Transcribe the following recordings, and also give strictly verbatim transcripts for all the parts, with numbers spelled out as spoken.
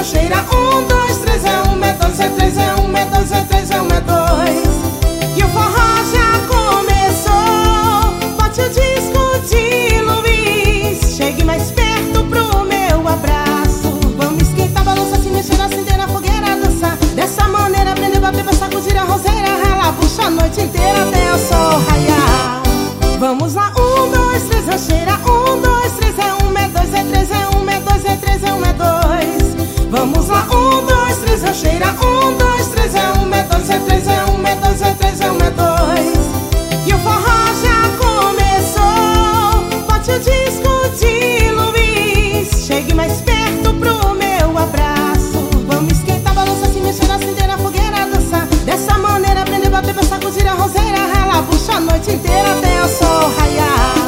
cheira. Um, dois, três, é um, é dois, é três, é um, é dois, é três, é um, é dois. E o forró já começou. Bote o disco de Luiz. Chegue mais perto pro meu abraço. Vamos esquentar, balançar, se mexer, acender na fogueira, dançar. Dessa maneira, aprender, bater, pra sacudir a roseira. Rala, puxa a noite inteira até o sol raiar. Vamos lá, um, dois, três, rancheira. Um, dois, três, é um, é dois, é três, é um, é dois, é três, é um, é dois. Vamos lá, um, dois, três, rancheira. Um, dois, três, é um, é dois, é três, é um, é dois, é três, é um, é dois. E o forró já começou. Bote o disco de Luiz. Chegue mais perto pro meu abraço. Vamos esquentar, balançar, se mexer, acender na fogueira, dançar. Dessa maneira, aprender, bater, pra sacudir a roseira. Rala, puxa a noite inteira até o sol raiar.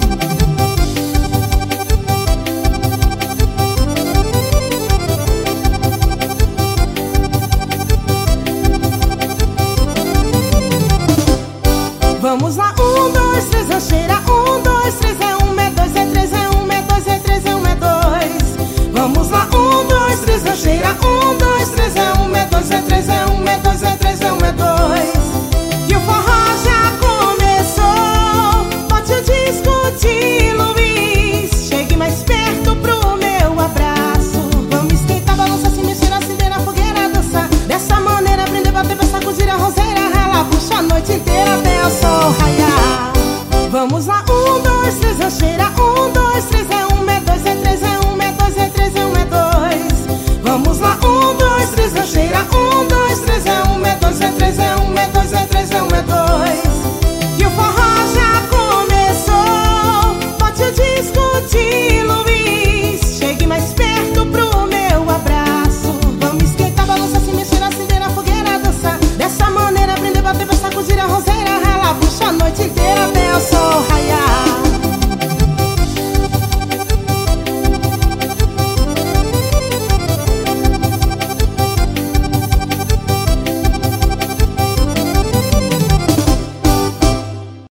Vamos lá, um, dois, três, rancheira. Um, dois, três, é um, é dois, é três, é um, é dois, é três, é um, é dois. Vamos lá, um, dois, três, rancheira. Um, dois, três, é um, é dois, é três, é um, é dois, é três, é um, é dois. E o forró já começou. Bote o disco de Luiz. Chegue mais perto pro meu abraço. Vamos esquentar, balançar, se mexer, acender na fogueira, dançar. Dessa maneira, aprender, bater, pra sacudir a roseira. Rala, puxa a noite inteira até o sol raiar. Vamos lá, um, dois, três, rancheira. Um, dois, três, é um, é dois, é três, é um, é dois, é três, é um, é dois. Vamos lá, um, dois, três, rancheira. Um,